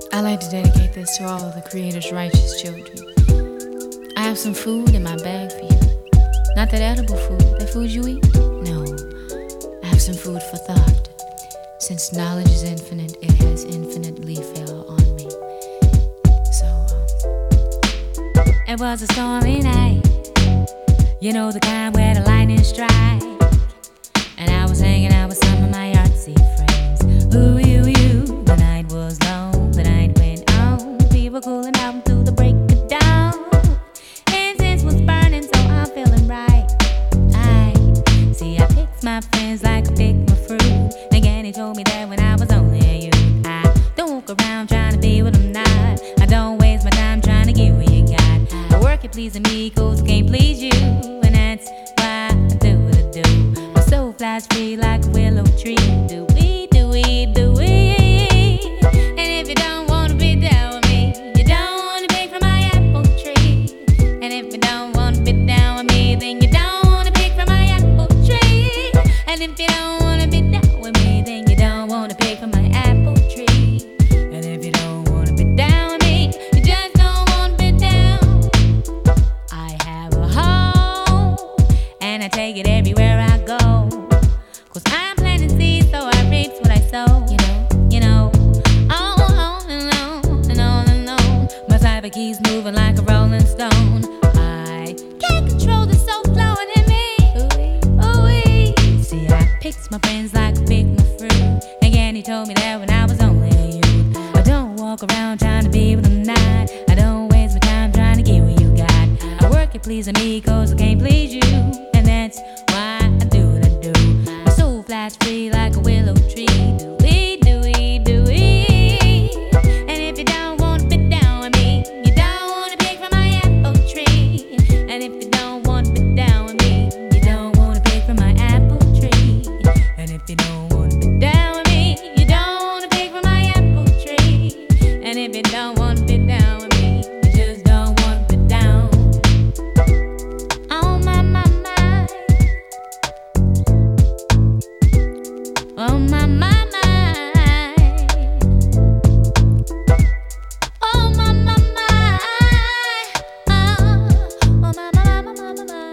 I like to dedicate this to all of the Creator's righteous children. I have some food in my bag for you. Not that edible food, that food you eat. No, I have some food for thought. Since knowledge is infinite, it has infinitely fell on me. It was a stormy night, you know the kind where the lightning strike. And I was hanging out with some of my artsy friends. Ooh, you. The night was long, the night went on. We were cooling out until the break of dawn. Incense was burning, so I'm feeling right. I picked my friends like I picked my fruit. Again, he told me that when I was only a youth, I don't walk around trying to be what I'm not. I don't waste my time trying to get what you got. I work at pleasing me, cause I can't please you. And that's why I do what I do. My soul flies free like a willow tree. Do we, do we, do we? And if you don't wanna be down with me, you don't wanna pick from my apple tree. And if you don't wanna be down with me, then you don't wanna pick from my apple tree. And if you don't wanna be down with me, then you don't wanna pick from my apple tree. And if you don't wanna be down with me, you just don't wanna be down. I have a home, and I take it everywhere I go. Cause I'm planting seeds, so I reap what I sow. You know, on and on and on and on. My cyber keys moving like a rolling stone. I can't control the soul flowing in me. Ooh-wee. See, I picked my friends like I picked my fruit. Again, he told me that when I was only a youth. I don't walk around trying to be what I'm not. I don't waste my time trying to get what you got. I work at pleasing me, cause I can't please you. And that's why I do what I do. My soul flies free like a willow tree. Do we, do we, do we? And if you don't wanna be down with me, you don't wanna pick from my apple tree. And if you don't wanna be down with me, you don't wanna pick from my apple tree. And if you don't wanna be down with me, you don't wanna pick from my apple tree. And if you don't wanna be down with me, you just don't wanna be down. Oh my, my, my. Oh my, my, my. Oh my, my, my. Oh my, my, my, my, my, my.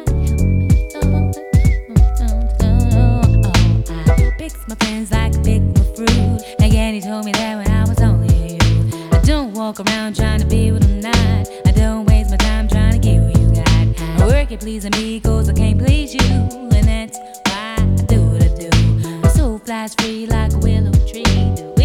I picked my friends like I picked my fruit. Again, he told me that when I was only a youth. I don't walk around trying to be what I'm not. I don't waste my time trying to get what you got. I work at pleasing me, cause I can't please you. And that's why I do what I do. My soul flies free like a willow tree. Do